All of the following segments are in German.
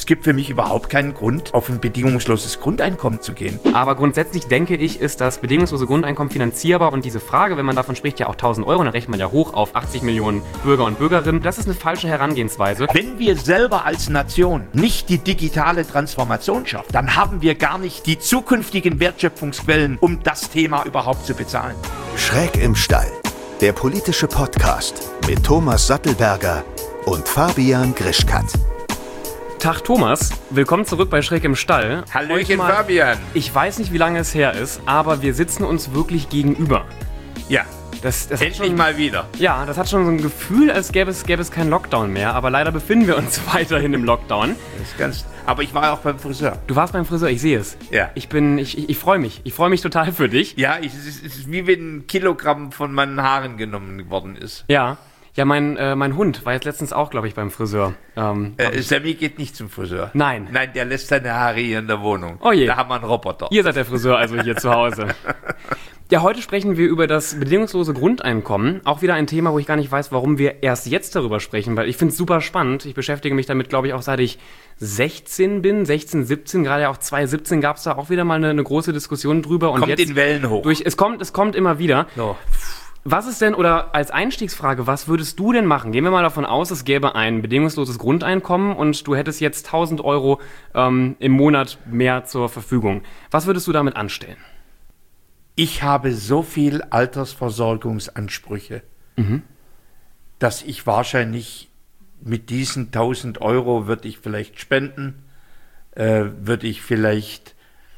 es gibt für mich überhaupt keinen Grund, auf ein bedingungsloses Grundeinkommen zu gehen. Aber grundsätzlich denke ich, ist das bedingungslose Grundeinkommen finanzierbar und diese Frage, wenn man davon spricht, ja auch 1.000 Euro, dann rechnet man ja hoch auf 80 Millionen Bürger und Bürgerinnen. Das ist eine falsche Herangehensweise. Wenn wir selber als Nation nicht die digitale Transformation schaffen, dann haben wir gar nicht die zukünftigen Wertschöpfungsquellen, um das Thema überhaupt zu bezahlen. Schräg im Stall, der politische Podcast mit Thomas Sattelberger und Fabian Grischkat. Tag Thomas, willkommen zurück bei Schräg im Stall. Hallöchen Fabian. Ich weiß nicht, wie lange es her ist, aber wir sitzen uns wirklich gegenüber. Ja, das endlich schon, mal wieder. Ja, das hat schon so ein Gefühl, als gäbe es keinen Lockdown mehr, aber leider befinden wir uns weiterhin im Lockdown. Aber ich war auch beim Friseur. Du warst beim Friseur, ich sehe es. Ja. Ich freue mich. Ich freue mich total für dich. Ja, es ist wie wenn ein Kilogramm von meinen Haaren genommen worden ist. Ja. Ja, mein Hund war jetzt letztens auch, glaube ich, beim Friseur. Sammy geht nicht zum Friseur. Nein. Nein, der lässt seine Haare hier in der Wohnung. Oh je. Da haben wir einen Roboter. Ihr seid der Friseur also hier zu Hause. Ja, heute sprechen wir über das bedingungslose Grundeinkommen. Auch wieder ein Thema, wo ich gar nicht weiß, warum wir erst jetzt darüber sprechen, weil ich finde es super spannend. Ich beschäftige mich damit, glaube ich, auch seit ich 16 bin, 16, 17, gerade auch 2017 gab es da auch wieder mal eine große Diskussion drüber. Und kommt jetzt in Wellen hoch. Es kommt immer wieder. No. Was ist denn, oder als Einstiegsfrage, was würdest du denn machen? Gehen wir mal davon aus, es gäbe ein bedingungsloses Grundeinkommen und du hättest jetzt 1.000 Euro im Monat mehr zur Verfügung. Was würdest du damit anstellen? Ich habe so viel Altersversorgungsansprüche, dass ich wahrscheinlich mit diesen 1.000 Euro würde ich vielleicht spenden, würde ich vielleicht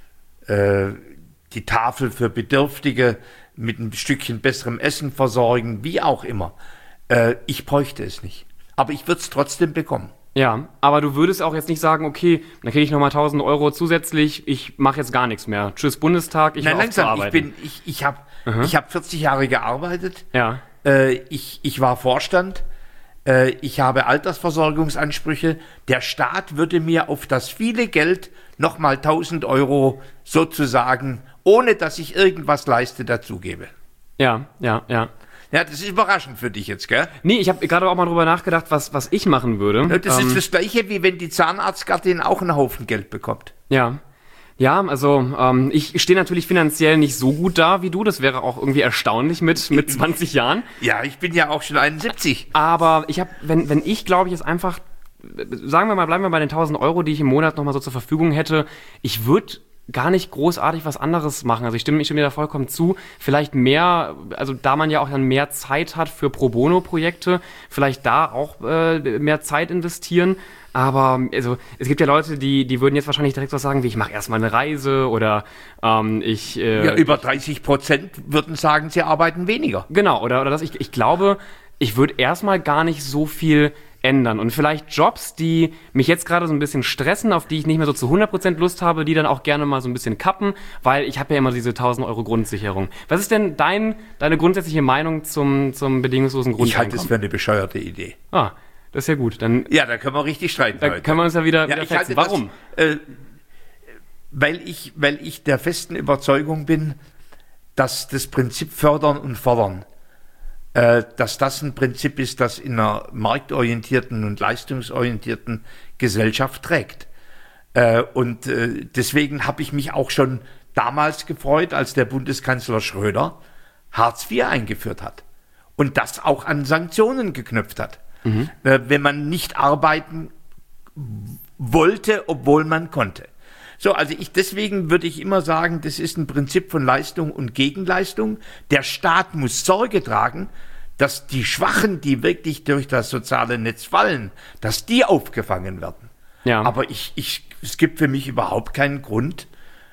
die Tafel für Bedürftige mit ein Stückchen besserem Essen versorgen, wie auch immer. Ich bräuchte es nicht. Aber ich würde es trotzdem bekommen. Ja, aber du würdest auch jetzt nicht sagen, okay, dann kriege ich nochmal 1.000 Euro zusätzlich, ich mache jetzt gar nichts mehr. Tschüss Bundestag, ich höre auf zu arbeiten. Ich habe 40 Jahre gearbeitet. Ja. Ich war Vorstand. Ich habe Altersversorgungsansprüche. Der Staat würde mir auf das viele Geld nochmal 1.000 Euro sozusagen, ohne dass ich irgendwas leiste, dazugebe. Ja. Ja, das ist überraschend für dich jetzt, gell? Nee, ich habe gerade auch mal drüber nachgedacht, was ich machen würde. Das ist das Gleiche, wie wenn die Zahnarztgattin auch einen Haufen Geld bekommt. Ja, also ich stehe natürlich finanziell nicht so gut da wie du. Das wäre auch irgendwie erstaunlich mit 20 Jahren. Ja, ich bin ja auch schon 71. Aber ich habe, wenn ich, glaube ich, es einfach, sagen wir mal, bleiben wir bei den 1.000 Euro, die ich im Monat nochmal so zur Verfügung hätte, ich würde gar nicht großartig was anderes machen. Also ich stimme dir da vollkommen zu. Vielleicht mehr, also da man ja auch dann mehr Zeit hat für Pro-Bono-Projekte, vielleicht da auch mehr Zeit investieren. Aber also es gibt ja Leute, die würden jetzt wahrscheinlich direkt was sagen, wie ich mache erstmal eine Reise oder über 30% würden sagen, sie arbeiten weniger. Genau, oder das. Ich glaube, ich würde erstmal gar nicht so viel ändern. Und vielleicht Jobs, die mich jetzt gerade so ein bisschen stressen, auf die ich nicht mehr so zu 100% Lust habe, die dann auch gerne mal so ein bisschen kappen, weil ich habe ja immer diese 1.000 Euro Grundsicherung. Was ist denn deine grundsätzliche Meinung zum bedingungslosen Grundeinkommen? Ich halte es für eine bescheuerte Idee. Ah, das ist ja gut. Dann, ja, da können wir richtig streiten da heute. können wir uns ja wieder fetzen. Warum? Weil ich der festen Überzeugung bin, dass das Prinzip Fördern und Fordern, dass das ein Prinzip ist, das in einer marktorientierten und leistungsorientierten Gesellschaft trägt. Und deswegen habe ich mich auch schon damals gefreut, als der Bundeskanzler Schröder Hartz IV eingeführt hat und das auch an Sanktionen geknüpft hat. Wenn man nicht arbeiten wollte, obwohl man konnte. So, also deswegen würde ich immer sagen, das ist ein Prinzip von Leistung und Gegenleistung. Der Staat muss Sorge tragen, dass die Schwachen, die wirklich durch das soziale Netz fallen, dass die aufgefangen werden. Ja. Aber es gibt für mich überhaupt keinen Grund,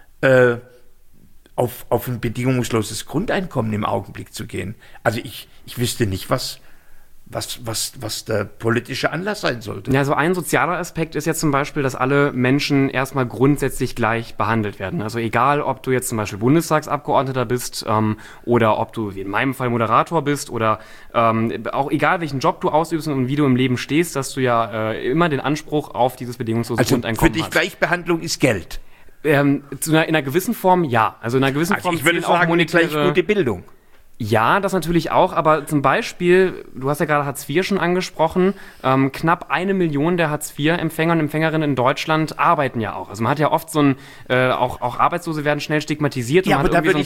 auf ein bedingungsloses Grundeinkommen im Augenblick zu gehen. Also ich wüsste nicht, was der politische Anlass sein sollte. Ja, so ein sozialer Aspekt ist jetzt zum Beispiel, dass alle Menschen erstmal grundsätzlich gleich behandelt werden. Also egal, ob du jetzt zum Beispiel Bundestagsabgeordneter bist oder ob du, wie in meinem Fall, Moderator bist oder auch egal, welchen Job du ausübst und wie du im Leben stehst, dass du ja immer den Anspruch auf dieses bedingungslose Grundeinkommen hast. Für dich Gleichbehandlung ist Geld? In einer gewissen Form ja. Also in einer gewissen Form ich würde sagen, gleich gute Bildung. Ja, das natürlich auch, aber zum Beispiel, du hast ja gerade Hartz IV schon angesprochen, knapp 1 Million der Hartz-IV-Empfänger und Empfängerinnen in Deutschland arbeiten ja auch. Also man hat ja oft so ein, auch Arbeitslose werden schnell stigmatisiert. Ja, und aber da würde ich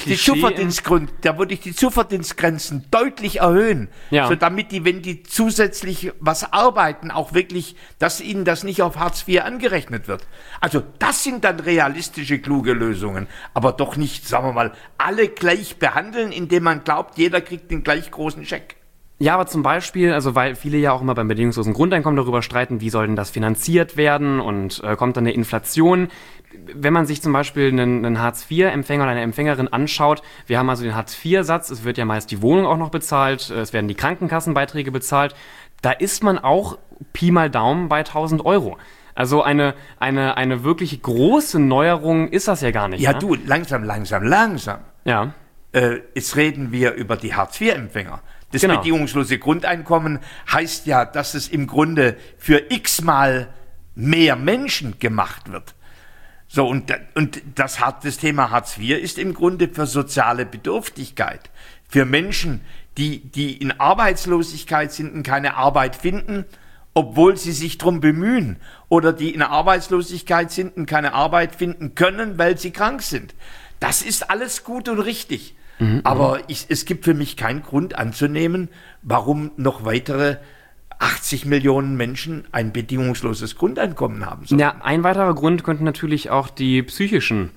die Zuverdienstgrenzen deutlich erhöhen, Ja. so damit die, wenn die zusätzlich was arbeiten, auch wirklich, dass ihnen das nicht auf Hartz IV angerechnet wird. Also das sind dann realistische, kluge Lösungen, aber doch nicht, sagen wir mal, alle gleich behandeln, indem man glaubt, jeder kriegt den gleich großen Scheck. Ja, aber zum Beispiel, also weil viele ja auch immer beim bedingungslosen Grundeinkommen darüber streiten, wie soll denn das finanziert werden und kommt dann eine Inflation. Wenn man sich zum Beispiel einen Hartz-IV-Empfänger oder eine Empfängerin anschaut, wir haben also den Hartz-IV-Satz, es wird ja meist die Wohnung auch noch bezahlt, es werden die Krankenkassenbeiträge bezahlt, da ist man auch Pi mal Daumen bei 1.000 Euro. Also eine wirklich große Neuerung ist das ja gar nicht. Ja, ne? du, langsam. Ja. Jetzt reden wir über die Hartz-IV-Empfänger. Das Genau. bedingungslose Grundeinkommen heißt ja, dass es im Grunde für x-mal mehr Menschen gemacht wird. So, und das Thema Hartz IV ist im Grunde für soziale Bedürftigkeit. Für Menschen, die in Arbeitslosigkeit sind und keine Arbeit finden, obwohl sie sich drum bemühen. Oder die in Arbeitslosigkeit sind und keine Arbeit finden können, weil sie krank sind. Das ist alles gut und richtig. Aber es gibt für mich keinen Grund anzunehmen, warum noch weitere 80 Millionen Menschen ein bedingungsloses Grundeinkommen haben sollen. Ja, ein weiterer Grund könnten natürlich auch die psychischen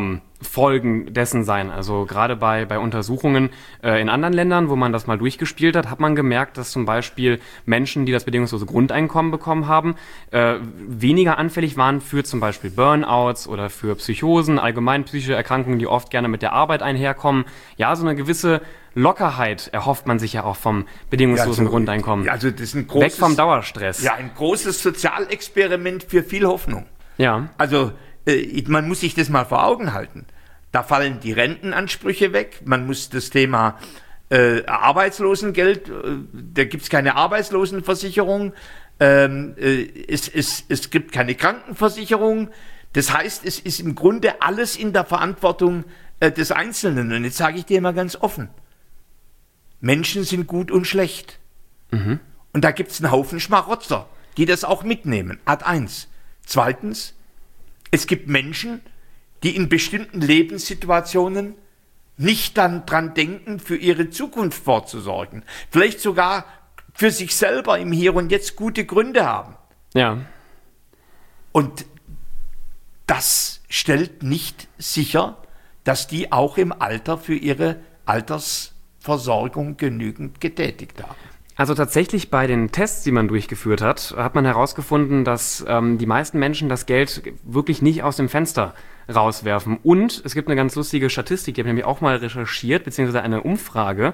Folgen dessen sein. Also gerade bei Untersuchungen in anderen Ländern, wo man das mal durchgespielt hat, hat man gemerkt, dass zum Beispiel Menschen, die das bedingungslose Grundeinkommen bekommen haben, weniger anfällig waren für zum Beispiel Burnouts oder für Psychosen, allgemein psychische Erkrankungen, die oft gerne mit der Arbeit einherkommen. Ja, so eine gewisse Lockerheit erhofft man sich ja auch vom bedingungslosen Grundeinkommen. Ja, also das ist ein Weg vom Dauerstress. Ja, ein großes Sozialexperiment für viel Hoffnung. Ja. Also man muss sich das mal vor Augen halten. Da fallen die Rentenansprüche weg. Man muss das Thema Arbeitslosengeld, da gibt es keine Arbeitslosenversicherung. Es gibt keine Krankenversicherung. Das heißt, es ist im Grunde alles in der Verantwortung des Einzelnen. Und jetzt sage ich dir mal ganz offen. Menschen sind gut und schlecht. Und da gibt es einen Haufen Schmarotzer, die das auch mitnehmen. Ad 1. Zweitens, es gibt Menschen, die in bestimmten Lebenssituationen nicht dann dran denken, für ihre Zukunft vorzusorgen. Vielleicht sogar für sich selber im Hier und Jetzt gute Gründe haben. Ja. Und das stellt nicht sicher, dass die auch im Alter für ihre Altersversorgung genügend getätigt haben. Also tatsächlich bei den Tests, die man durchgeführt hat, hat man herausgefunden, dass die meisten Menschen das Geld wirklich nicht aus dem Fenster rauswerfen. Und es gibt eine ganz lustige Statistik, die habe ich nämlich auch mal recherchiert, beziehungsweise eine Umfrage.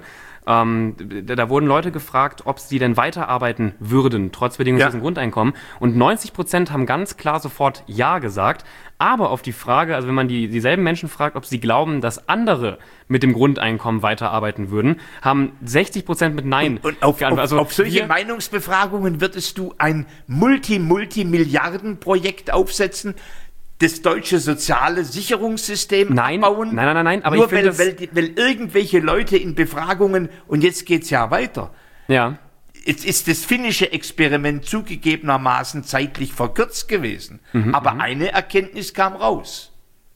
Da wurden Leute gefragt, ob sie denn weiterarbeiten würden, trotz bedingungslosem Grundeinkommen. Und 90% haben ganz klar sofort Ja gesagt. Aber auf die Frage, also wenn man dieselben Menschen fragt, ob sie glauben, dass andere mit dem Grundeinkommen weiterarbeiten würden, haben 60% mit Nein geantwortet. Auf solche Meinungsbefragungen würdest du ein Multimilliarden-Projekt aufsetzen, das deutsche soziale Sicherungssystem abbauen? Nein. Aber nur weil irgendwelche Leute in Befragungen, und jetzt geht's ja weiter. Ja. Jetzt ist das finnische Experiment zugegebenermaßen zeitlich verkürzt gewesen. Aber eine Erkenntnis kam raus.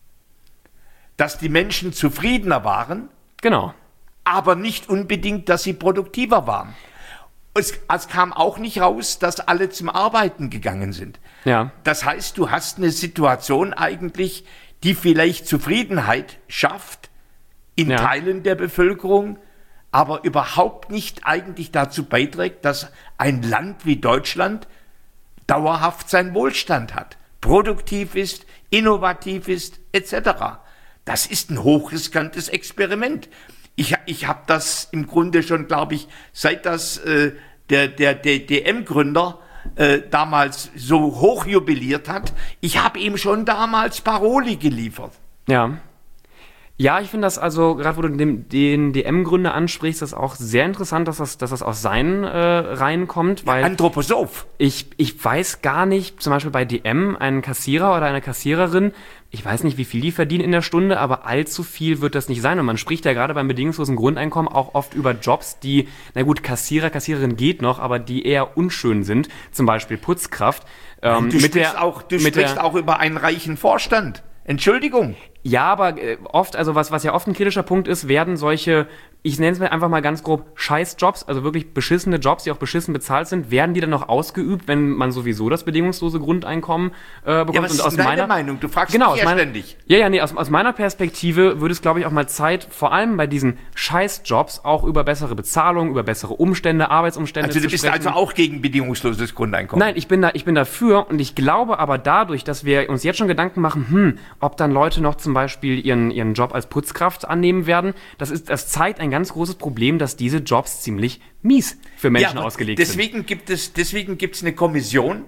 Dass die Menschen zufriedener waren. Genau. Aber nicht unbedingt, dass sie produktiver waren. Es kam auch nicht raus, dass alle zum Arbeiten gegangen sind. Ja. Das heißt, du hast eine Situation eigentlich, die vielleicht Zufriedenheit schafft in Teilen der Bevölkerung, aber überhaupt nicht eigentlich dazu beiträgt, dass ein Land wie Deutschland dauerhaft seinen Wohlstand hat, produktiv ist, innovativ ist, etc. Das ist ein hochriskantes Experiment. Ich habe das im Grunde schon, glaube ich, seit das der DM-Gründer damals so hoch jubiliert hat, ich habe ihm schon damals Paroli geliefert. Ja. Ja, ich finde das also, gerade wo du den DM-Gründer ansprichst, das auch sehr interessant, dass das aus seinen Reihen kommt, weil Anthroposoph. Ich weiß gar nicht, zum Beispiel bei DM, ein Kassierer oder eine Kassiererin, ich weiß nicht, wie viel die verdienen in der Stunde, aber allzu viel wird das nicht sein. Und man spricht ja gerade beim bedingungslosen Grundeinkommen auch oft über Jobs, die, na gut, Kassiererin geht noch, aber die eher unschön sind, zum Beispiel Putzkraft. Du sprichst auch über einen reichen Vorstand. Entschuldigung. Ja, aber oft, also was ja oft ein kritischer Punkt ist, werden solche, ich nenne es mir einfach mal ganz grob, Scheißjobs, also wirklich beschissene Jobs, die auch beschissen bezahlt sind, werden die dann noch ausgeübt, wenn man sowieso das bedingungslose Grundeinkommen bekommt? Ja, was ist deine Meinung? Du fragst mich ja ständig. Aus meiner Perspektive würde es, glaube ich, auch mal Zeit, vor allem bei diesen Scheißjobs, auch über bessere Bezahlung, über bessere Umstände, Arbeitsumstände zu sprechen. Also du bist also auch gegen bedingungsloses Grundeinkommen? Nein, ich bin dafür und ich glaube aber dadurch, dass wir uns jetzt schon Gedanken machen, ob dann Leute noch zum Beispiel ihren Job als Putzkraft annehmen werden, das zeigt ein ganz großes Problem, dass diese Jobs ziemlich mies für Menschen ausgelegt sind. Deswegen gibt's eine Kommission,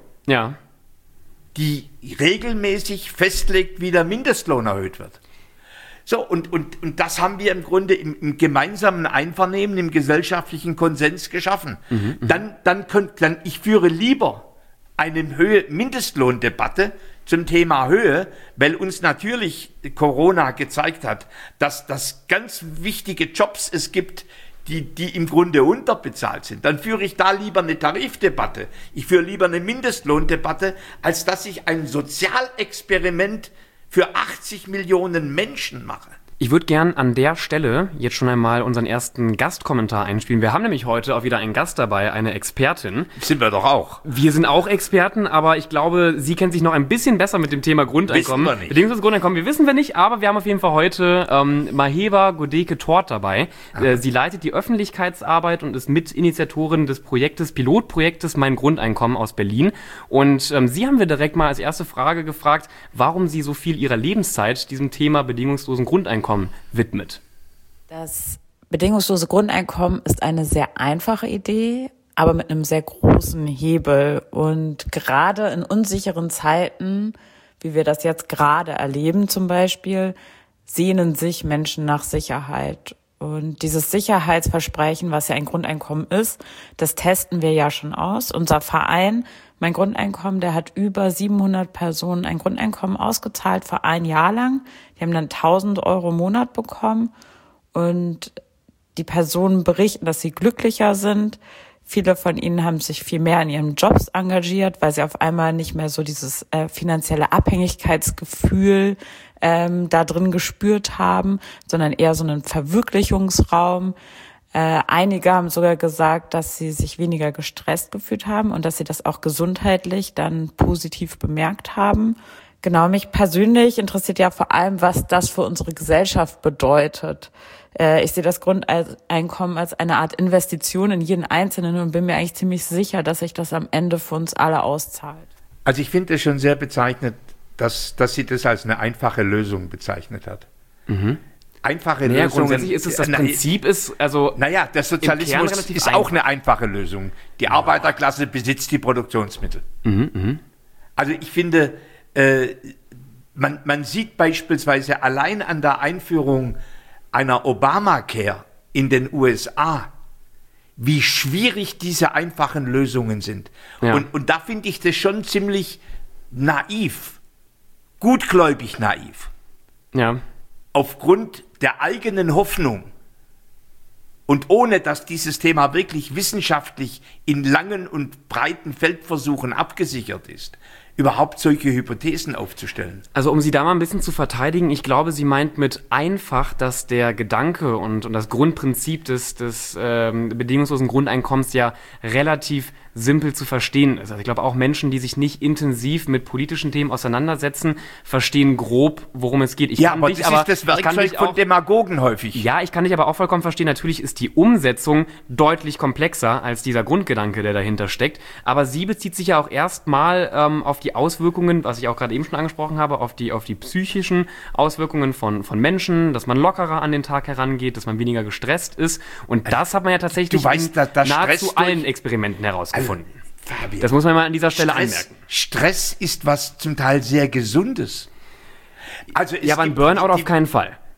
die regelmäßig festlegt, wie der Mindestlohn erhöht wird. So, und das haben wir im Grunde im gemeinsamen Einvernehmen, im gesellschaftlichen Konsens geschaffen. Ich führe lieber eine Mindestlohndebatte zum Thema Höhe, weil uns natürlich Corona gezeigt hat, dass das ganz wichtige Jobs es gibt, die im Grunde unterbezahlt sind. Dann führe ich da lieber eine Tarifdebatte. Ich führe lieber eine Mindestlohndebatte, als dass ich ein Sozialexperiment für 80 Millionen Menschen mache. Ich würde gern an der Stelle jetzt schon einmal unseren ersten Gastkommentar einspielen. Wir haben nämlich heute auch wieder einen Gast dabei, eine Expertin. Sind wir doch auch. Wir sind auch Experten, aber ich glaube, sie kennt sich noch ein bisschen besser mit dem Thema Grundeinkommen. Wissen wir nicht. Bedingungsloses Grundeinkommen, wissen wir nicht, aber wir haben auf jeden Fall heute Maheva Godeke-Tort dabei. Sie leitet die Öffentlichkeitsarbeit und ist Mitinitiatorin des Pilotprojektes Mein Grundeinkommen aus Berlin. Und sie haben wir direkt mal als erste Frage gefragt, warum sie so viel ihrer Lebenszeit diesem Thema bedingungslosen Grundeinkommen widmet. Das bedingungslose Grundeinkommen ist eine sehr einfache Idee, aber mit einem sehr großen Hebel. Und gerade in unsicheren Zeiten, wie wir das jetzt gerade erleben zum Beispiel, sehnen sich Menschen nach Sicherheit. Und dieses Sicherheitsversprechen, was ja ein Grundeinkommen ist, das testen wir ja schon aus. Unser Verein, Mein Grundeinkommen, der hat über 700 Personen ein Grundeinkommen ausgezahlt für ein Jahr lang. Die haben dann 1.000 Euro im Monat bekommen und die Personen berichten, dass sie glücklicher sind. Viele von ihnen haben sich viel mehr in ihren Jobs engagiert, weil sie auf einmal nicht mehr so dieses finanzielle Abhängigkeitsgefühl da drin gespürt haben, sondern eher so einen Verwirklichungsraum. Einige haben sogar gesagt, dass sie sich weniger gestresst gefühlt haben und dass sie das auch gesundheitlich dann positiv bemerkt haben. Genau, mich persönlich interessiert ja vor allem, was das für unsere Gesellschaft bedeutet. Ich sehe das Grundeinkommen als eine Art Investition in jeden Einzelnen und bin mir eigentlich ziemlich sicher, dass sich das am Ende für uns alle auszahlt. Also ich finde es schon sehr bezeichnend, dass sie das als eine einfache Lösung bezeichnet hat. Mhm. Einfache Lösung. Grundsätzlich ist es das Prinzip ist, also. Naja, der Sozialismus ist auch eine einfache Lösung. Die Arbeiterklasse besitzt die Produktionsmittel. Also ich finde, man sieht beispielsweise allein an der Einführung einer Obamacare in den USA, wie schwierig diese einfachen Lösungen sind. Ja. Und da finde ich das schon ziemlich naiv, gutgläubig naiv. Ja. Aufgrund der eigenen Hoffnung und ohne, dass dieses Thema wirklich wissenschaftlich in langen und breiten Feldversuchen abgesichert ist, überhaupt solche Hypothesen aufzustellen. Also um Sie da mal ein bisschen zu verteidigen, ich glaube, sie meint mit einfach, dass der Gedanke und das Grundprinzip des bedingungslosen Grundeinkommens ja relativ simpel zu verstehen ist. Also ich glaube, auch Menschen, die sich nicht intensiv mit politischen Themen auseinandersetzen, verstehen grob, worum es geht. Das ist das Werkzeug von Demagogen häufig. Ja, ich kann dich aber auch vollkommen verstehen. Natürlich ist die Umsetzung deutlich komplexer als dieser Grundgedanke, der dahinter steckt. Aber sie bezieht sich ja auch erstmal auf die Auswirkungen, was ich auch gerade eben schon angesprochen habe, auf die psychischen Auswirkungen von Menschen, dass man lockerer an den Tag herangeht, dass man weniger gestresst ist. Und das hat man ja tatsächlich in nahezu allen Experimenten herausgefunden. Fabian, das muss man mal an dieser Stelle anmerken. Stress ist was zum Teil sehr Gesundes. Also aber ein Burnout auf keinen Fall.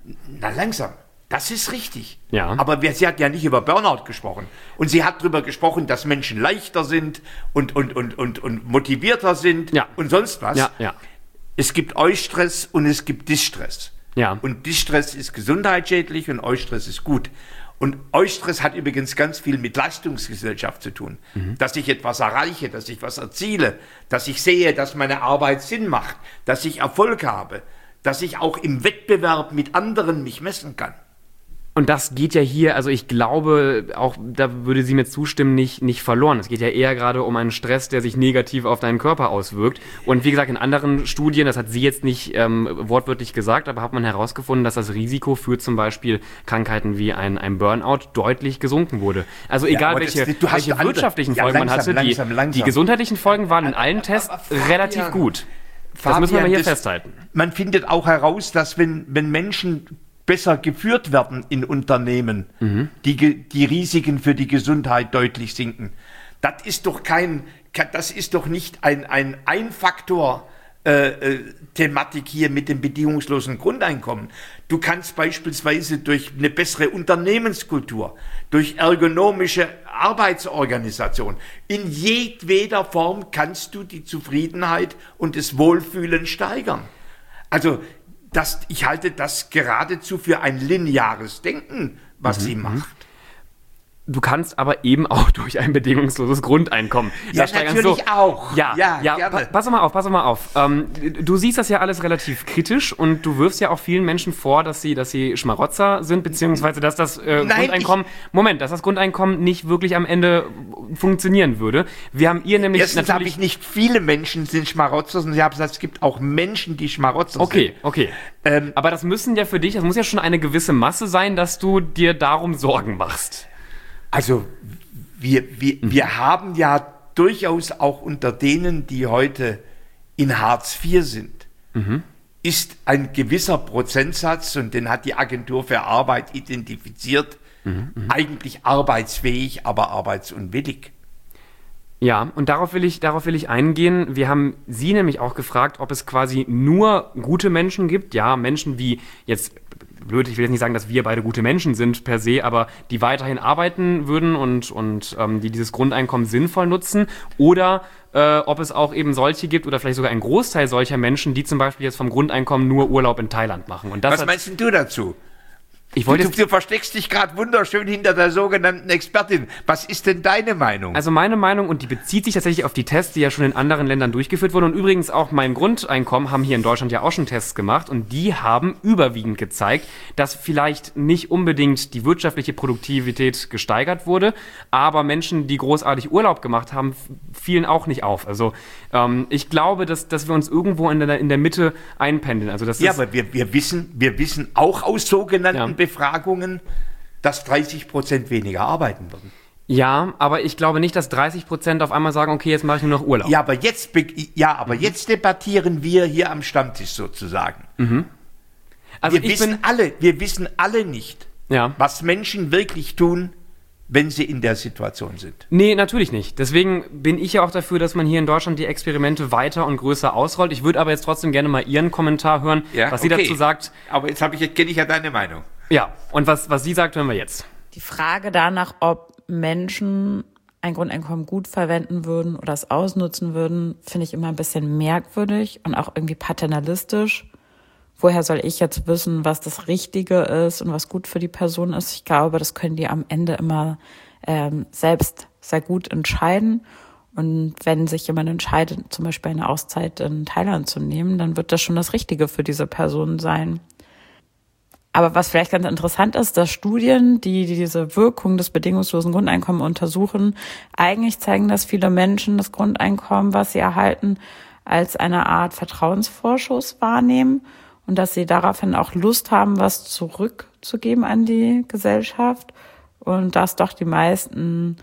Na langsam. Das ist richtig. Ja. Aber sie hat ja nicht über Burnout gesprochen. Und sie hat darüber gesprochen, dass Menschen leichter sind und motivierter sind und sonst was. Ja. Es gibt Eustress und es gibt Distress. Ja. Und Distress ist gesundheitsschädlich und Eustress ist gut. Und Eustress hat übrigens ganz viel mit Leistungsgesellschaft zu tun. Dass ich etwas erreiche, dass ich was erziele, dass ich sehe, dass meine Arbeit Sinn macht, dass ich Erfolg habe, dass ich auch im Wettbewerb mit anderen mich messen kann. Und das geht ja hier, also ich glaube, auch da würde sie mir zustimmen, nicht verloren. Es geht ja eher gerade um einen Stress, der sich negativ auf deinen Körper auswirkt. Und wie gesagt, in anderen Studien, das hat sie jetzt nicht wortwörtlich gesagt, aber hat man herausgefunden, dass das Risiko für zum Beispiel Krankheiten wie ein Burnout deutlich gesunken wurde. Also egal, welche wirtschaftlichen Folgen man hatte, die gesundheitlichen Folgen waren in allen Tests relativ gut. Das müssen wir mal hier festhalten. Man findet auch heraus, dass wenn Menschen besser geführt werden in Unternehmen, die Risiken für die Gesundheit deutlich sinken. Das ist doch nicht ein Faktor Thematik hier mit dem bedingungslosen Grundeinkommen. Du kannst beispielsweise durch eine bessere Unternehmenskultur, durch ergonomische Arbeitsorganisation, in jedweder Form kannst du die Zufriedenheit und das Wohlfühlen steigern. Also ich halte das geradezu für ein lineares Denken, was sie macht. Du kannst aber eben auch durch ein bedingungsloses Grundeinkommen. Ja, natürlich auch. Ja, gerne. Pass mal auf. Du siehst das ja alles relativ kritisch und du wirfst ja auch vielen Menschen vor, dass sie Schmarotzer sind, beziehungsweise dass das Grundeinkommen nicht wirklich am Ende funktionieren würde. Wir haben ihr nämlich erstens habe ich nicht viele Menschen sind Schmarotzer, sondern ich habe gesagt, es gibt auch Menschen, die Schmarotzer sind. Okay. Aber das muss ja schon eine gewisse Masse sein, dass du dir darum Sorgen machst. Also wir haben ja durchaus auch unter denen, die heute in Hartz IV sind, ist ein gewisser Prozentsatz, und den hat die Agentur für Arbeit identifiziert, eigentlich arbeitsfähig, aber arbeitsunwillig. Ja, und darauf will ich eingehen. Wir haben Sie nämlich auch gefragt, ob es quasi nur gute Menschen gibt. Ja, Menschen wie jetzt, blöd, ich will jetzt nicht sagen, dass wir beide gute Menschen sind per se, aber die weiterhin arbeiten würden und die dieses Grundeinkommen sinnvoll nutzen. Oder ob es auch eben solche gibt oder vielleicht sogar einen Großteil solcher Menschen, die zum Beispiel jetzt vom Grundeinkommen nur Urlaub in Thailand machen. Und das Was meinst denn du dazu? Du versteckst dich gerade wunderschön hinter der sogenannten Expertin. Was ist denn deine Meinung? Also meine Meinung, und die bezieht sich tatsächlich auf die Tests, die ja schon in anderen Ländern durchgeführt wurden. Und übrigens auch mein Grundeinkommen haben hier in Deutschland ja auch schon Tests gemacht. Und die haben überwiegend gezeigt, dass vielleicht nicht unbedingt die wirtschaftliche Produktivität gesteigert wurde, aber Menschen, die großartig Urlaub gemacht haben, fielen auch nicht auf. Also ich glaube, dass wir uns irgendwo in der Mitte einpendeln. Also aber wir wissen auch aus sogenannten Befragungen, dass 30% weniger arbeiten würden. Ja, aber ich glaube nicht, dass 30% auf einmal sagen, okay, jetzt mache ich nur noch Urlaub. Ja, aber jetzt debattieren wir hier am Stammtisch sozusagen. Also wir wissen alle nicht, was Menschen wirklich tun, wenn sie in der Situation sind. Nee, natürlich nicht. Deswegen bin ich ja auch dafür, dass man hier in Deutschland die Experimente weiter und größer ausrollt. Ich würde aber jetzt trotzdem gerne mal Ihren Kommentar hören, was sie dazu sagt. Aber jetzt kenne ich ja deine Meinung. Ja, und was sie sagt, hören wir jetzt. Die Frage danach, ob Menschen ein Grundeinkommen gut verwenden würden oder es ausnutzen würden, finde ich immer ein bisschen merkwürdig und auch irgendwie paternalistisch. Woher soll ich jetzt wissen, was das Richtige ist und was gut für die Person ist? Ich glaube, das können die am Ende immer selbst sehr gut entscheiden. Und wenn sich jemand entscheidet, zum Beispiel eine Auszeit in Thailand zu nehmen, dann wird das schon das Richtige für diese Person sein. Aber was vielleicht ganz interessant ist, dass Studien, die diese Wirkung des bedingungslosen Grundeinkommens untersuchen, eigentlich zeigen, dass viele Menschen das Grundeinkommen, was sie erhalten, als eine Art Vertrauensvorschuss wahrnehmen. Und dass sie daraufhin auch Lust haben, was zurückzugeben an die Gesellschaft. Und dass doch die meisten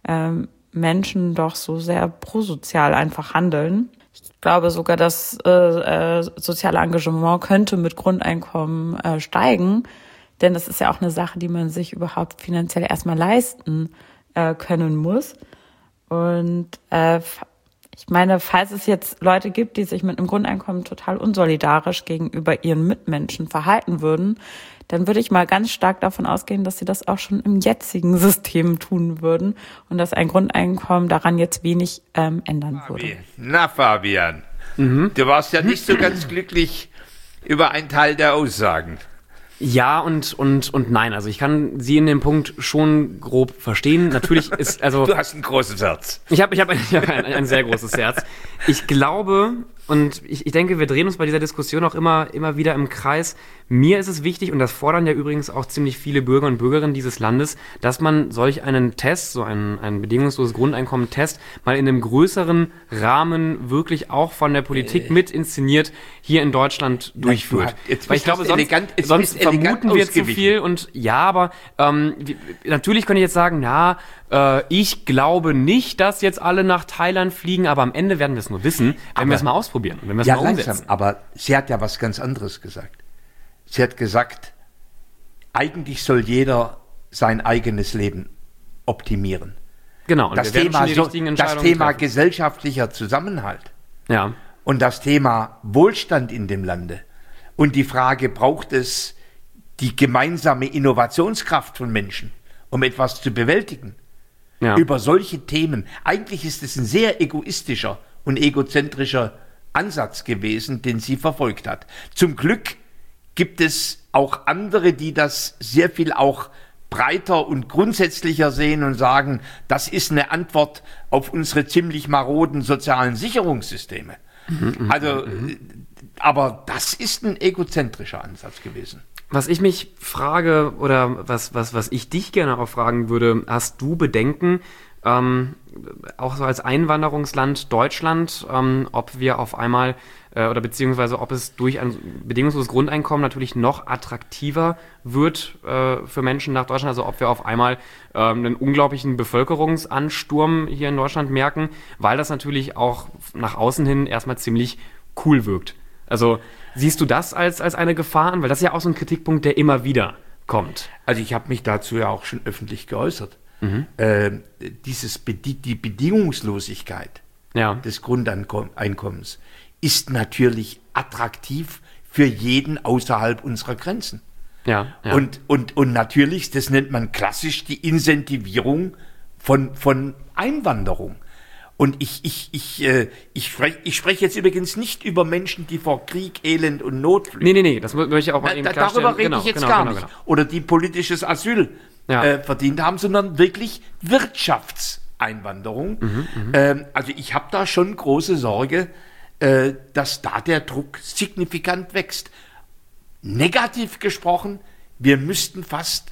Menschen doch so sehr prosozial einfach handeln. Ich glaube sogar, das soziale Engagement könnte mit Grundeinkommen steigen. Denn das ist ja auch eine Sache, die man sich überhaupt finanziell erstmal leisten können muss. Und Ich meine, falls es jetzt Leute gibt, die sich mit einem Grundeinkommen total unsolidarisch gegenüber ihren Mitmenschen verhalten würden, dann würde ich mal ganz stark davon ausgehen, dass sie das auch schon im jetzigen System tun würden und dass ein Grundeinkommen daran jetzt wenig ändern würde. Na, Fabian, du warst ja nicht so ganz glücklich über einen Teil der Aussagen. Ja und nein. Also ich kann Sie in dem Punkt schon grob verstehen. Natürlich ist, also... Du hast ein großes Herz. Ich hab ein sehr großes Herz. Ich glaube, und ich denke, wir drehen uns bei dieser Diskussion auch immer wieder im Kreis. Mir ist es wichtig, und das fordern ja übrigens auch ziemlich viele Bürger und Bürgerinnen dieses Landes, dass man solch einen Test, so ein bedingungsloses Grundeinkommen-Test, mal in einem größeren Rahmen wirklich auch von der Politik mit inszeniert hier in Deutschland durchführt. Weil ich glaube, sonst vermuten wir zu viel. Und ja, aber natürlich könnte ich jetzt sagen, ich glaube nicht, dass jetzt alle nach Thailand fliegen, aber am Ende werden wir es nur wissen, wenn wir es mal ausprobieren, wenn wir es mal umsetzen. Langsam, aber sie hat ja was ganz anderes gesagt. Sie hat gesagt, eigentlich soll jeder sein eigenes Leben optimieren. Genau, und das Thema gesellschaftlicher Zusammenhalt und das Thema Wohlstand in dem Lande und die Frage, braucht es die gemeinsame Innovationskraft von Menschen, um etwas zu bewältigen? Ja. Über solche Themen. Eigentlich ist es ein sehr egoistischer und egozentrischer Ansatz gewesen, den sie verfolgt hat. Zum Glück gibt es auch andere, die das sehr viel auch breiter und grundsätzlicher sehen und sagen, das ist eine Antwort auf unsere ziemlich maroden sozialen Sicherungssysteme. Aber das ist ein egozentrischer Ansatz gewesen. Was ich mich frage, oder was ich dich gerne auch fragen würde, hast du Bedenken, auch so als Einwanderungsland Deutschland, ob wir auf einmal oder beziehungsweise ob es durch ein bedingungsloses Grundeinkommen natürlich noch attraktiver wird für Menschen nach Deutschland, also ob wir auf einmal einen unglaublichen Bevölkerungsansturm hier in Deutschland merken, weil das natürlich auch nach außen hin erstmal ziemlich cool wirkt. Also siehst du das als eine Gefahr an? Weil das ist ja auch so ein Kritikpunkt, der immer wieder kommt. Also ich habe mich dazu ja auch schon öffentlich geäußert. Die Bedingungslosigkeit des Grundeinkommens ist natürlich attraktiv für jeden außerhalb unserer Grenzen. Und natürlich, das nennt man klassisch die Incentivierung von Einwanderung. Und ich spreche jetzt übrigens nicht über Menschen, die vor Krieg, Elend und Not flüchten. Nee, das möchte ich auch mal eben klarstellen. Darüber rede ich jetzt gar nicht. Oder die politisches Asyl verdient haben, sondern wirklich Wirtschaftseinwanderung. Also ich habe da schon große Sorge, dass da der Druck signifikant wächst. Negativ gesprochen, wir müssten fast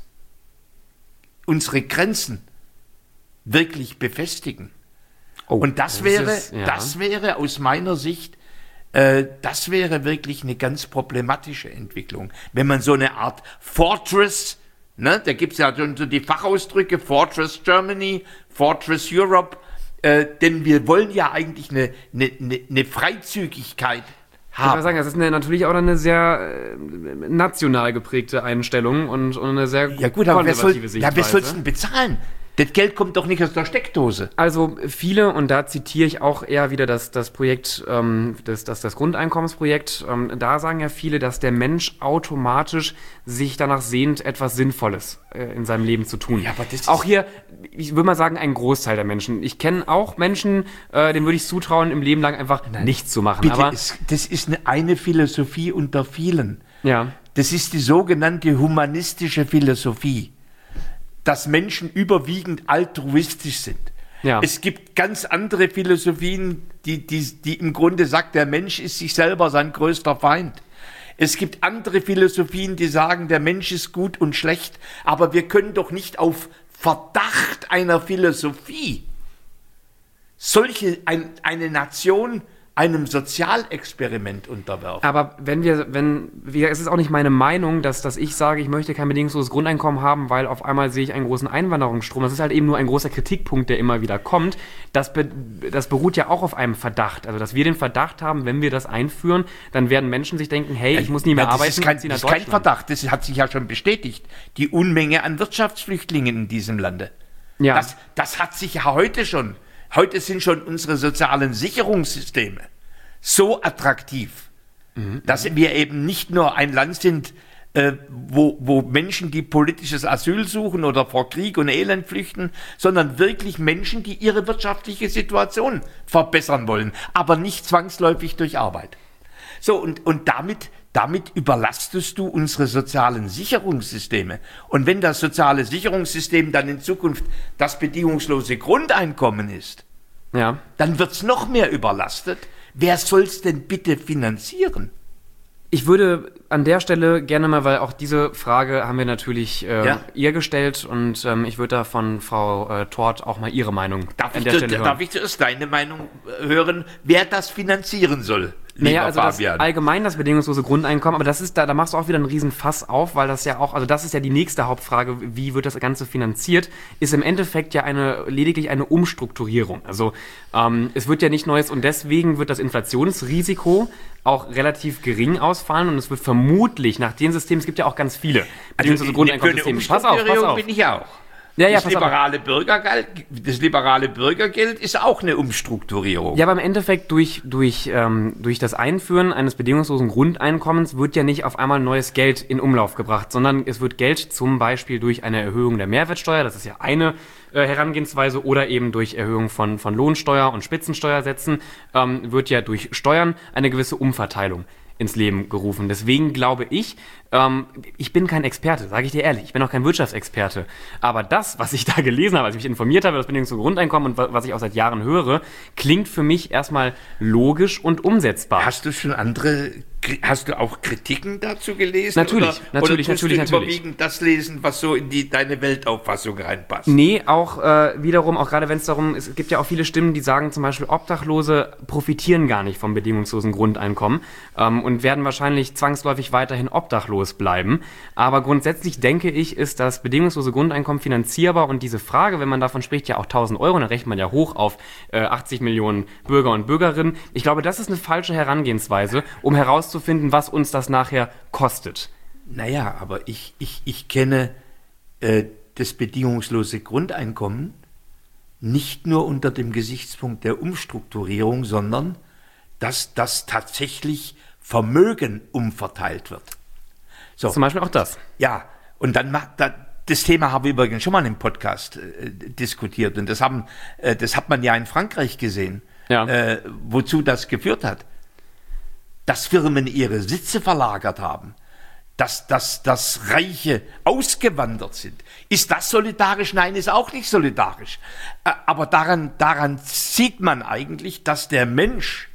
unsere Grenzen wirklich befestigen. Und das wäre aus meiner Sicht, das wäre wirklich eine ganz problematische Entwicklung. Wenn man so eine Art Fortress, da gibt es ja schon so die Fachausdrücke, Fortress Germany, Fortress Europe, denn wir wollen ja eigentlich eine Freizügigkeit haben. Ich würde sagen, das ist natürlich auch eine sehr national geprägte Einstellung und eine sehr konservative Sichtweise. Ja, wer soll es denn bezahlen? Das Geld kommt doch nicht aus der Steckdose. Also viele, und da zitiere ich auch eher wieder das Projekt, das Grundeinkommensprojekt, da sagen ja viele, dass der Mensch automatisch sich danach sehnt, etwas Sinnvolles in seinem Leben zu tun. Ja, aber das auch hier, ich würde mal sagen, ein Großteil der Menschen. Ich kenne auch Menschen, denen würde ich zutrauen, im Leben lang einfach nichts zu machen. Bitte, das ist eine Philosophie unter vielen. Ja. Das ist die sogenannte humanistische Philosophie, dass Menschen überwiegend altruistisch sind. Ja. Es gibt ganz andere Philosophien, die im Grunde sagt, der Mensch ist sich selber sein größter Feind. Es gibt andere Philosophien, die sagen, der Mensch ist gut und schlecht, aber wir können doch nicht auf Verdacht einer Philosophie eine Nation einem Sozialexperiment unterwerfen. Aber es ist auch nicht meine Meinung, dass ich sage, ich möchte kein bedingungsloses Grundeinkommen haben, weil auf einmal sehe ich einen großen Einwanderungsstrom. Das ist halt eben nur ein großer Kritikpunkt, der immer wieder kommt. Das beruht ja auch auf einem Verdacht. Also, dass wir den Verdacht haben, wenn wir das einführen, dann werden Menschen sich denken, hey, ich muss nie mehr arbeiten. Das ist kein Verdacht, das hat sich ja schon bestätigt. Die Unmenge an Wirtschaftsflüchtlingen in diesem Lande. Ja. Das hat sich ja heute schon Heute sind schon unsere sozialen Sicherungssysteme so attraktiv, dass wir eben nicht nur ein Land sind, wo Menschen, die politisches Asyl suchen oder vor Krieg und Elend flüchten, sondern wirklich Menschen, die ihre wirtschaftliche Situation verbessern wollen, aber nicht zwangsläufig durch Arbeit. So, und damit überlastest du unsere sozialen Sicherungssysteme. Und wenn das soziale Sicherungssystem dann in Zukunft das bedingungslose Grundeinkommen ist, dann wird es noch mehr überlastet. Wer soll es denn bitte finanzieren? Ich würde an der Stelle gerne mal, weil auch diese Frage haben wir natürlich ihr gestellt und ich würde da von Frau Tort auch mal ihre Meinung an der Stelle hören. Darf ich zuerst deine Meinung hören, wer das finanzieren soll? Naja, also allgemein das bedingungslose Grundeinkommen, aber das ist da machst du auch wieder einen riesen Fass auf, weil das ja auch, also das ist ja die nächste Hauptfrage, wie wird das Ganze finanziert, ist im Endeffekt ja lediglich eine Umstrukturierung. Also es wird ja nicht Neues und deswegen wird das Inflationsrisiko auch relativ gering ausfallen und es wird vermutlich nach dem System, es gibt ja auch ganz viele bedingungslose Grundeinkommenssysteme. Pass auf. Bin ich auch. Das liberale Bürgergeld ist auch eine Umstrukturierung. Ja, aber im Endeffekt durch das Einführen eines bedingungslosen Grundeinkommens wird ja nicht auf einmal neues Geld in Umlauf gebracht, sondern es wird Geld zum Beispiel durch eine Erhöhung der Mehrwertsteuer, das ist ja eine Herangehensweise, oder eben durch Erhöhung von Lohnsteuer und Spitzensteuersätzen, wird ja durch Steuern eine gewisse Umverteilung ins Leben gerufen. Deswegen glaube ich bin kein Experte, sage ich dir ehrlich, ich bin auch kein Wirtschaftsexperte, aber das, was ich da gelesen habe, als ich mich informiert habe, das bedingungslose Grundeinkommen und was ich auch seit Jahren höre, klingt für mich erstmal logisch und umsetzbar. Hast du auch Kritiken dazu gelesen? Natürlich. Überwiegend das lesen, was so in deine Weltauffassung reinpasst? Nee, auch wiederum, auch gerade wenn es gibt ja auch viele Stimmen, die sagen zum Beispiel, Obdachlose profitieren gar nicht vom bedingungslosen Grundeinkommen und werden wahrscheinlich zwangsläufig weiterhin obdachlos bleiben. Aber grundsätzlich denke ich, ist das bedingungslose Grundeinkommen finanzierbar und diese Frage, wenn man davon spricht, ja auch 1.000 Euro, dann rechnet man ja hoch auf 80 Millionen Bürger und Bürgerinnen. Ich glaube, das ist eine falsche Herangehensweise, um herauszufinden, was uns das nachher kostet. Naja, aber ich kenne das bedingungslose Grundeinkommen nicht nur unter dem Gesichtspunkt der Umstrukturierung, sondern dass das tatsächlich Vermögen umverteilt wird. So. Zum Beispiel auch das. Ja, und dann das Thema haben wir übrigens schon mal im Podcast diskutiert und das hat man ja in Frankreich gesehen, wozu das geführt hat. Dass Firmen ihre Sitze verlagert haben, dass Reiche ausgewandert sind. Ist das solidarisch? Nein, ist auch nicht solidarisch. Aber daran sieht man eigentlich, dass der Mensch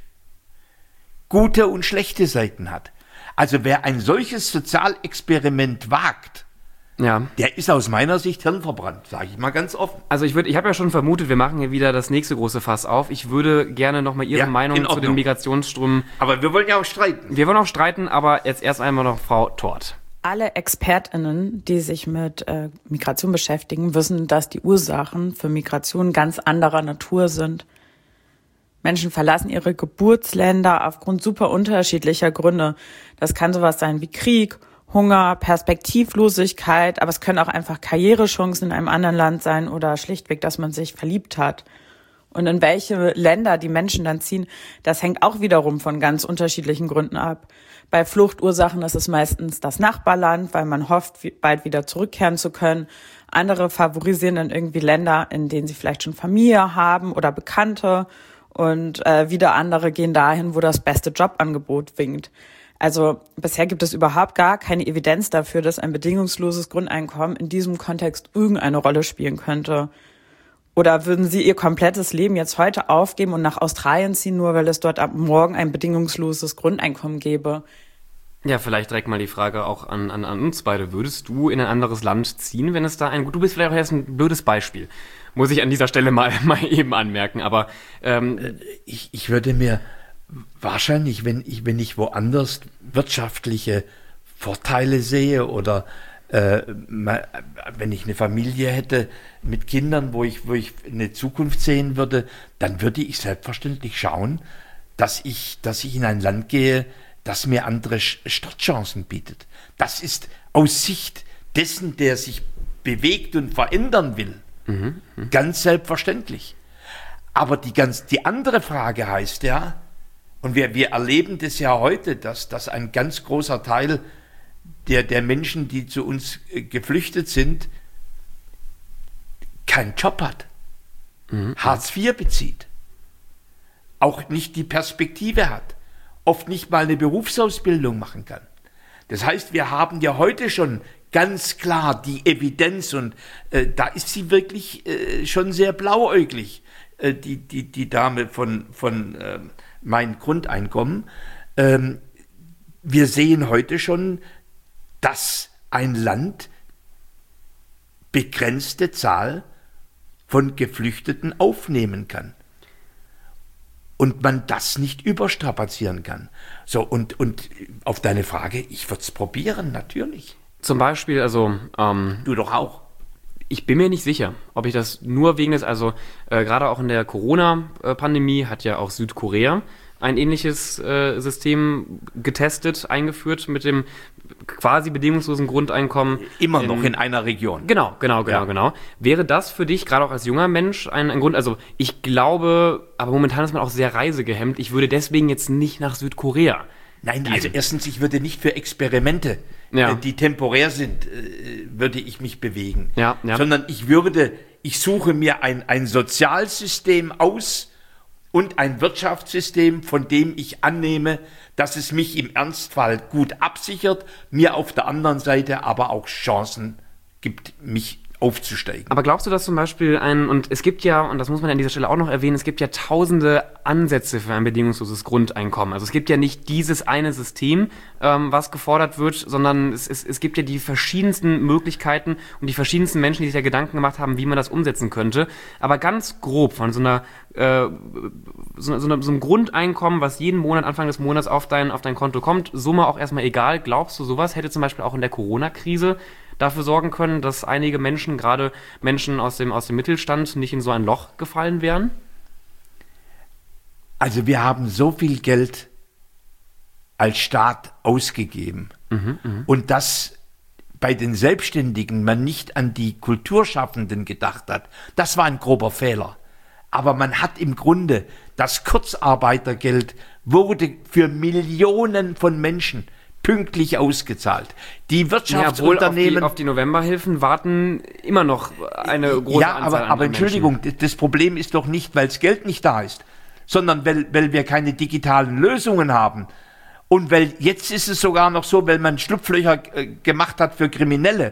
gute und schlechte Seiten hat. Also wer ein solches Sozialexperiment wagt, der ist aus meiner Sicht hirnverbrannt, sage ich mal ganz offen. Also ich habe ja schon vermutet, wir machen hier wieder das nächste große Fass auf. Ich würde gerne nochmal Ihre Meinung zu den Migrationsströmen... Aber wir wollen ja auch streiten. Wir wollen auch streiten, aber jetzt erst einmal noch Frau Tort. Alle ExpertInnen, die sich mit Migration beschäftigen, wissen, dass die Ursachen für Migration ganz anderer Natur sind. Menschen verlassen ihre Geburtsländer aufgrund super unterschiedlicher Gründe. Das kann sowas sein wie Krieg, Hunger, Perspektivlosigkeit, aber es können auch einfach Karrierechancen in einem anderen Land sein oder schlichtweg, dass man sich verliebt hat. Und in welche Länder die Menschen dann ziehen, das hängt auch wiederum von ganz unterschiedlichen Gründen ab. Bei Fluchtursachen ist es meistens das Nachbarland, weil man hofft, bald wieder zurückkehren zu können. Andere favorisieren dann irgendwie Länder, in denen sie vielleicht schon Familie haben oder Bekannte. Und wieder andere gehen dahin, wo das beste Jobangebot winkt. Also bisher gibt es überhaupt gar keine Evidenz dafür, dass ein bedingungsloses Grundeinkommen in diesem Kontext irgendeine Rolle spielen könnte. Oder würden Sie Ihr komplettes Leben jetzt heute aufgeben und nach Australien ziehen, nur weil es dort ab morgen ein bedingungsloses Grundeinkommen gäbe? Ja, vielleicht direkt mal die Frage auch an uns beide. Würdest du in ein anderes Land ziehen, wenn es da du bist vielleicht auch erst ein blödes Beispiel. Muss ich an dieser Stelle mal eben anmerken, aber ich würde mir wahrscheinlich, wenn ich woanders wirtschaftliche Vorteile sehe oder wenn ich eine Familie hätte mit Kindern, wo ich eine Zukunft sehen würde, dann würde ich selbstverständlich schauen, dass ich in ein Land gehe, das mir andere Startchancen bietet. Das ist aus Sicht dessen, der sich bewegt und verändern will, ganz selbstverständlich. Aber die andere Frage heißt ja, und wir erleben das ja heute, dass ein ganz großer Teil der Menschen, die zu uns geflüchtet sind, keinen Job hat, Hartz IV bezieht, auch nicht die Perspektive hat, oft nicht mal eine Berufsausbildung machen kann. Das heißt, wir haben ja heute schon ganz klar die Evidenz und da ist sie wirklich schon sehr blauäugig, die Dame von Mein Grundeinkommen. Wir sehen heute schon, dass ein Land begrenzte Zahl von Geflüchteten aufnehmen kann. Und man das nicht überstrapazieren kann. So, und auf deine Frage, ich würde es probieren, natürlich. Zum Beispiel, also... Du doch auch. Ich bin mir nicht sicher, ob ich das nur wegen des, also gerade auch in der Corona-Pandemie hat ja auch Südkorea ein ähnliches System getestet, eingeführt mit dem quasi bedingungslosen Grundeinkommen. Immer noch in einer Region. Genau. Wäre das für dich, gerade auch als junger Mensch, ein Grund, also ich glaube, aber momentan ist man auch sehr reisegehemmt, ich würde deswegen jetzt nicht nach Südkorea. Nein, also erstens, ich würde nicht für Experimente, die temporär sind, würde ich mich bewegen. Ja. Sondern ich suche mir ein Sozialsystem aus und ein Wirtschaftssystem, von dem ich annehme, dass es mich im Ernstfall gut absichert, mir auf der anderen Seite aber auch Chancen gibt, mich aufzusteigen. Aber glaubst du, dass zum Beispiel und es gibt ja, und das muss man an dieser Stelle auch noch erwähnen, es gibt ja tausende Ansätze für ein bedingungsloses Grundeinkommen. Also es gibt ja nicht dieses eine System, was gefordert wird, sondern es gibt ja die verschiedensten Möglichkeiten und die verschiedensten Menschen, die sich ja Gedanken gemacht haben, wie man das umsetzen könnte. Aber ganz grob von so einem Grundeinkommen, was jeden Monat, Anfang des Monats auf dein Konto kommt, Summe auch erstmal egal, glaubst du, sowas hätte zum Beispiel auch in der Corona-Krise dafür sorgen können, dass einige Menschen, gerade Menschen aus dem Mittelstand, nicht in so ein Loch gefallen wären? Also wir haben so viel Geld als Staat ausgegeben und dass bei den Selbstständigen man nicht an die Kulturschaffenden gedacht hat, das war ein grober Fehler. Aber man hat im Grunde, das Kurzarbeitergeld wurde für Millionen von Menschen pünktlich ausgezahlt. Die Wirtschaftsunternehmen... Auf die Novemberhilfen warten immer noch eine große Anzahl an aber Entschuldigung, Menschen. Das Problem ist doch nicht, weil das Geld nicht da ist, sondern weil wir keine digitalen Lösungen haben. Und weil jetzt ist es sogar noch so, weil man Schlupflöcher gemacht hat für Kriminelle.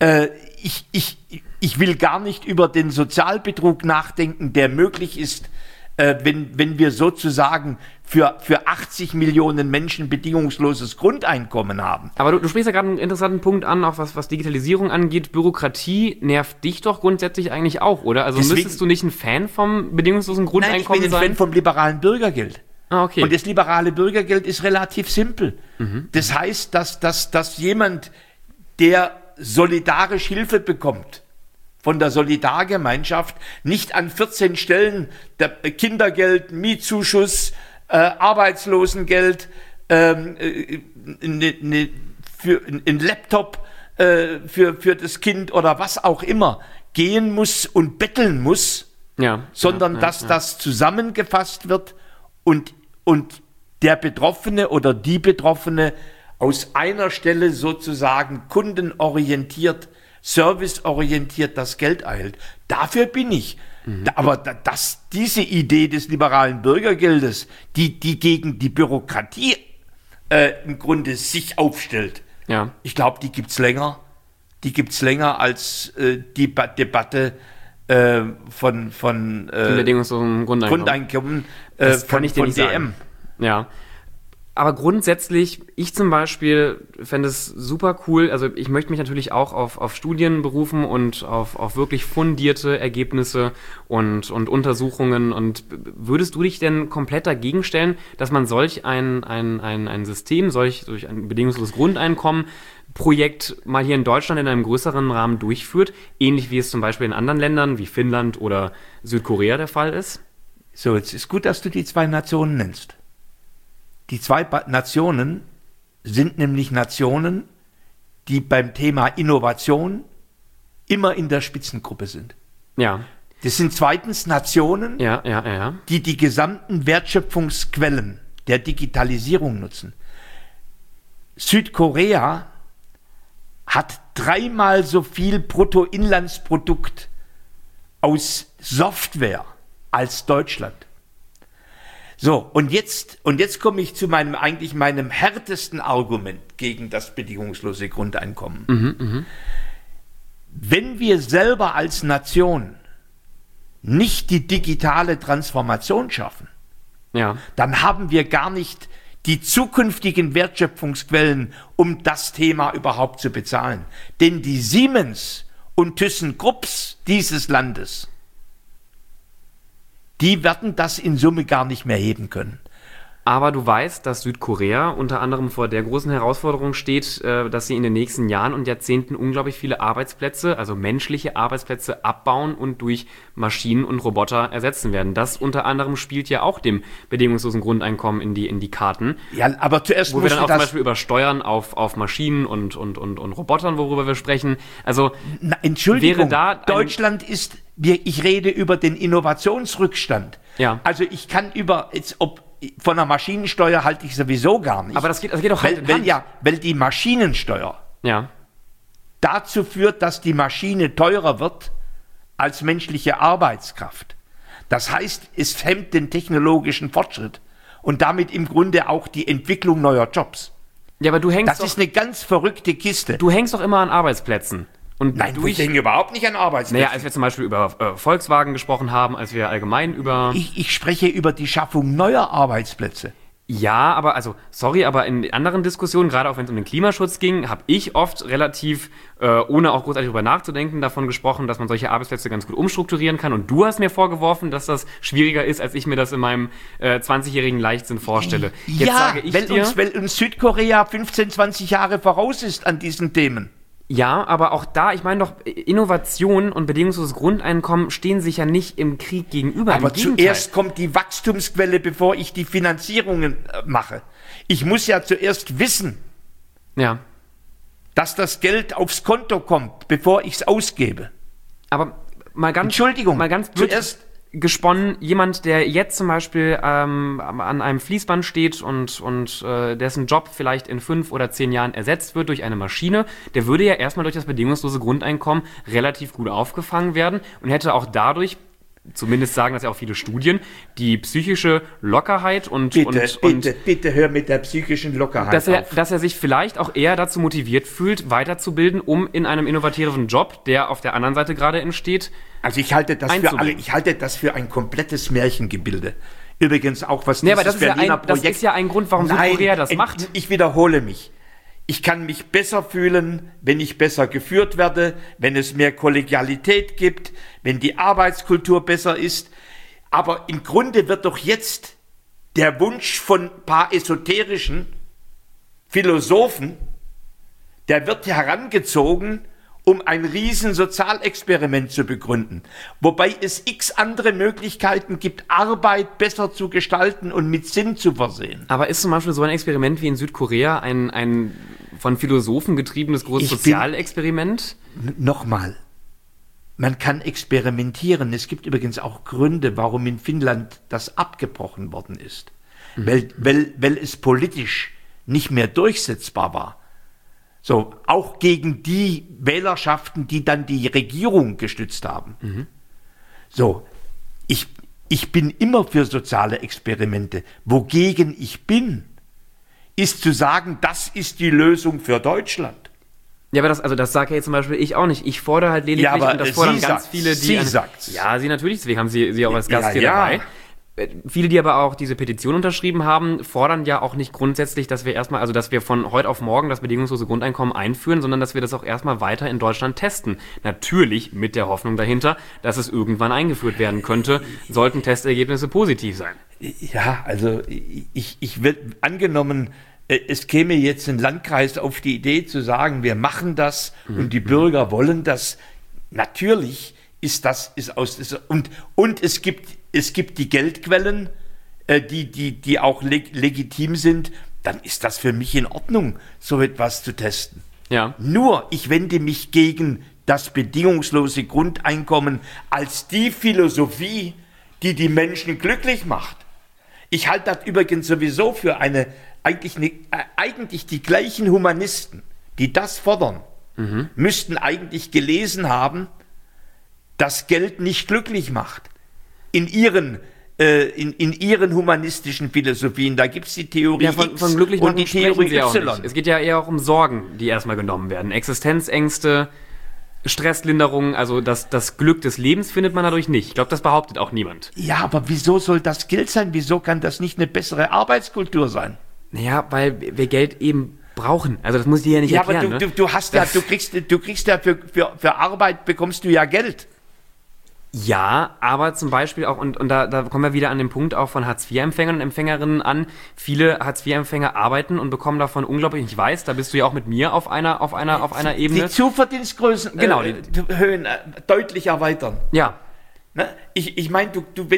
Ich will gar nicht über den Sozialbetrug nachdenken, der möglich ist, wenn wir sozusagen für 80 Millionen Menschen bedingungsloses Grundeinkommen haben. Aber du sprichst ja gerade einen interessanten Punkt an, auch was Digitalisierung angeht. Bürokratie nervt dich doch grundsätzlich eigentlich auch, oder? Also müsstest du nicht ein Fan vom bedingungslosen Grundeinkommen sein? Nein, ich bin ein Fan vom liberalen Bürgergeld. Ah, okay. Und das liberale Bürgergeld ist relativ simpel. Das heißt, dass jemand, der solidarisch Hilfe bekommt, von der Solidargemeinschaft, nicht an 14 Stellen der Kindergeld, Mietzuschuss, Arbeitslosengeld, ein Laptop für das Kind oder was auch immer gehen muss und betteln muss, sondern dass das zusammengefasst wird und der Betroffene oder die Betroffene aus einer Stelle sozusagen kundenorientiert, serviceorientiert das Geld erhält. Dafür bin ich. Aber diese Idee des liberalen Bürgergeldes, die gegen die Bürokratie im Grunde sich aufstellt, ich glaube, die gibt's länger. Die gibt's länger als die Debatte von bedingungslosen Grundeinkommen das kann ich dir nicht DM. sagen. Ja. Aber grundsätzlich, ich zum Beispiel fände es super cool, also ich möchte mich natürlich auch auf Studien berufen und auf wirklich fundierte Ergebnisse und Untersuchungen. Und würdest du dich denn komplett dagegen stellen, dass man solch ein System, solch ein bedingungsloses Grundeinkommen-Projekt mal hier in Deutschland in einem größeren Rahmen durchführt, ähnlich wie es zum Beispiel in anderen Ländern wie Finnland oder Südkorea der Fall ist? So, jetzt ist gut, dass du die zwei Nationen nennst. Die zwei Nationen sind nämlich Nationen, die beim Thema Innovation immer in der Spitzengruppe sind. Ja. Das sind zweitens Nationen, die die gesamten Wertschöpfungsquellen der Digitalisierung nutzen. Südkorea hat 3-mal so viel Bruttoinlandsprodukt aus Software als Deutschland. So, und jetzt komme ich zu meinem härtesten Argument gegen das bedingungslose Grundeinkommen. Wenn wir selber als Nation nicht die digitale Transformation schaffen, dann haben wir gar nicht die zukünftigen Wertschöpfungsquellen, um das Thema überhaupt zu bezahlen. Denn die Siemens und ThyssenKrupps dieses Landes, die werden das in Summe gar nicht mehr heben können. Aber du weißt, dass Südkorea unter anderem vor der großen Herausforderung steht, dass sie in den nächsten Jahren und Jahrzehnten unglaublich viele Arbeitsplätze, also menschliche Arbeitsplätze, abbauen und durch Maschinen und Roboter ersetzen werden. Das unter anderem spielt ja auch dem bedingungslosen Grundeinkommen in die Karten. Ja, aber zuerst wo wir dann auch zum Beispiel über Steuern auf Maschinen und Robotern, worüber wir sprechen. Also Entschuldigung, Deutschland ist, ich rede über den Innovationsrückstand. Ja. Also ich kann von der Maschinensteuer halte ich sowieso gar nicht. Aber das geht auch Hand in Hand. Weil die Maschinensteuer dazu führt, dass die Maschine teurer wird als menschliche Arbeitskraft. Das heißt, es hemmt den technologischen Fortschritt und damit im Grunde auch die Entwicklung neuer Jobs. Ja, aber das ist eine ganz verrückte Kiste. Du hängst doch immer an Arbeitsplätzen. Und nein, ich hänge überhaupt nicht an Arbeitsplätzen. Naja, als wir zum Beispiel über Volkswagen gesprochen haben, als wir allgemein über... Ich spreche über die Schaffung neuer Arbeitsplätze. Ja, aber aber in anderen Diskussionen, gerade auch wenn es um den Klimaschutz ging, habe ich oft relativ, ohne auch großartig darüber nachzudenken, davon gesprochen, dass man solche Arbeitsplätze ganz gut umstrukturieren kann. Und du hast mir vorgeworfen, dass das schwieriger ist, als ich mir das in meinem 20-jährigen Leichtsinn vorstelle. Jetzt sage ich weil uns Südkorea 15, 20 Jahre voraus ist an diesen Themen. Ja, aber auch da, ich meine doch, Innovation und bedingungsloses Grundeinkommen stehen sich ja nicht im Krieg gegenüber. Aber zuerst kommt die Wachstumsquelle, bevor ich die Finanzierungen mache. Ich muss ja zuerst wissen, dass das Geld aufs Konto kommt, bevor ich es ausgebe. Aber mal ganz blöd zuerst gesponnen, jemand, der jetzt zum Beispiel an einem Fließband steht und dessen Job vielleicht in 5 oder 10 Jahren ersetzt wird durch eine Maschine, der würde ja erstmal durch das bedingungslose Grundeinkommen relativ gut aufgefangen werden und hätte auch dadurch, zumindest sagen das ja auch viele Studien, die psychische Lockerheit Bitte hör mit der psychischen Lockerheit auf. Dass er sich vielleicht auch eher dazu motiviert fühlt, weiterzubilden, um in einem innovativen Job, der auf der anderen Seite gerade entsteht, also ich halte das für ein komplettes Märchengebilde. Übrigens auch, was dieses Berliner Projekt... Das ist ja ein Grund, warum Südkorea das macht. Ich wiederhole mich. Ich kann mich besser fühlen, wenn ich besser geführt werde, wenn es mehr Kollegialität gibt, wenn die Arbeitskultur besser ist. Aber im Grunde wird doch jetzt der Wunsch von ein paar esoterischen Philosophen, der wird herangezogen, um ein riesen Sozialexperiment zu begründen. Wobei es x andere Möglichkeiten gibt, Arbeit besser zu gestalten und mit Sinn zu versehen. Aber ist zum Beispiel so ein Experiment wie in Südkorea ein von Philosophen getriebenes großes Sozialexperiment? Nochmal, man kann experimentieren. Es gibt übrigens auch Gründe, warum in Finnland das abgebrochen worden ist. Weil es politisch nicht mehr durchsetzbar war. So, auch gegen die Wählerschaften, die dann die Regierung gestützt haben. So, ich bin immer für soziale Experimente. Wogegen ich bin, ist zu sagen, das ist die Lösung für Deutschland. Ja, aber das sage ja jetzt zum Beispiel ich auch nicht. Ich fordere halt lediglich, und das fordern ganz viele, die... Sie sagt's. Ja, sie natürlich, deswegen haben sie auch als Gast hier dabei. Viele, die aber auch diese Petition unterschrieben haben, fordern ja auch nicht grundsätzlich, dass wir von heute auf morgen das bedingungslose Grundeinkommen einführen, sondern dass wir das auch erstmal weiter in Deutschland testen. Natürlich mit der Hoffnung dahinter, dass es irgendwann eingeführt werden könnte, sollten Testergebnisse positiv sein. Ja, also ich würde angenommen, es käme jetzt ein Landkreis auf die Idee zu sagen, wir machen das und die Bürger wollen das. Natürlich und es gibt die Geldquellen, die auch legitim sind, dann ist das für mich in Ordnung, so etwas zu testen. Ja. Nur, ich wende mich gegen das bedingungslose Grundeinkommen als die Philosophie, die die Menschen glücklich macht. Ich halte das übrigens sowieso für eigentlich die gleichen Humanisten, die das fordern, müssten eigentlich gelesen haben, dass Geld nicht glücklich macht. In ihren humanistischen Philosophien, da gibt es die Theorie von X glücklich und die Theorie Y. Es geht ja eher auch um Sorgen, die erstmal genommen werden. Existenzängste, Stresslinderung, also das Glück des Lebens findet man dadurch nicht. Ich glaube, das behauptet auch niemand. Ja, aber wieso soll das Geld sein? Wieso kann das nicht eine bessere Arbeitskultur sein? Naja, weil wir Geld eben brauchen. Also das muss ich dir ja nicht erklären. Aber du kriegst ja für Arbeit bekommst du ja Geld. Ja, aber zum Beispiel auch, und da kommen wir wieder an den Punkt auch von Hartz-IV-Empfängern und Empfängerinnen an. Viele Hartz-IV-Empfänger arbeiten und bekommen davon unglaublich, ich weiß, da bist du ja auch mit mir auf einer Ebene. Die Zuverdienstgrößen Genau, Höhen deutlich erweitern. Ja. Ne? Ich meine,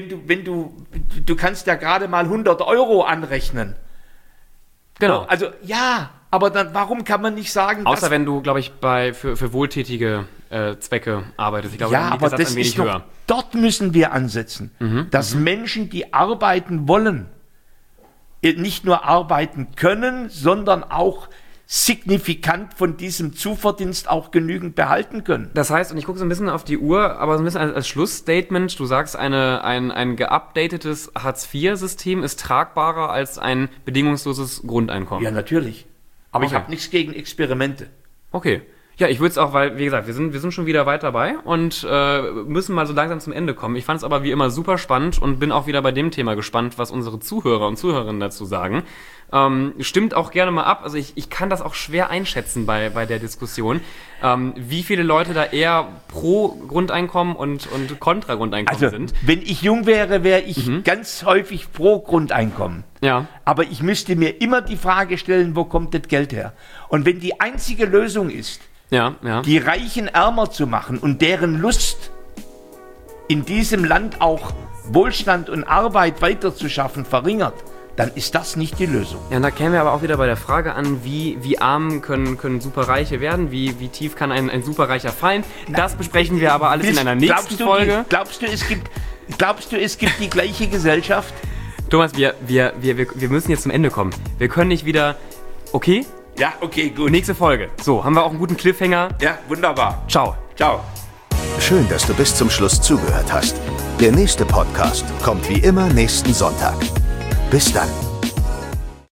du kannst ja gerade mal 100 Euro anrechnen. Genau. Also ja, aber dann warum kann man nicht sagen, außer wenn du, glaube ich, für wohltätige Zwecke arbeitest. Ich glaube, ja, dann liegt aber der Satz das ein wenig ist doch, höher. dort müssen wir ansetzen, dass Menschen, die arbeiten wollen, nicht nur arbeiten können, sondern auch signifikant von diesem Zuverdienst auch genügend behalten können. Das heißt, und ich gucke so ein bisschen auf die Uhr, aber so ein bisschen als Schlussstatement, du sagst, ein geupdatetes Hartz-IV-System ist tragbarer als ein bedingungsloses Grundeinkommen. Ja, natürlich. Aber Okay. ich habe nichts gegen Experimente. Okay. Ja, ich würde es auch, weil, wie gesagt, wir sind schon wieder weit dabei und müssen mal so langsam zum Ende kommen. Ich fand es aber wie immer super spannend und bin auch wieder bei dem Thema gespannt, was unsere Zuhörer und Zuhörerinnen dazu sagen. Stimmt auch gerne mal ab. Also ich kann das auch schwer einschätzen bei der Diskussion, wie viele Leute da eher pro Grundeinkommen und kontra Grundeinkommen sind. Wenn ich jung wäre, wäre ich ganz häufig pro Grundeinkommen. Ja. Aber ich müsste mir immer die Frage stellen, wo kommt das Geld her? Und wenn die einzige Lösung ist, Ja. die Reichen ärmer zu machen und deren Lust, in diesem Land auch Wohlstand und Arbeit weiterzuschaffen, verringert, dann ist das nicht die Lösung. Ja, und da kämen wir aber auch wieder bei der Frage an, wie arm können Superreiche werden, wie tief kann ein Superreicher fallen. Das besprechen wir aber alles in einer nächsten Folge. Glaubst du, es gibt die gleiche Gesellschaft? Thomas, wir müssen jetzt zum Ende kommen. Wir können nicht wieder... Okay? Ja, okay, gut. Nächste Folge. So, haben wir auch einen guten Cliffhanger. Ja, wunderbar. Ciao. Ciao. Schön, dass du bis zum Schluss zugehört hast. Der nächste Podcast kommt wie immer nächsten Sonntag. Bis dann.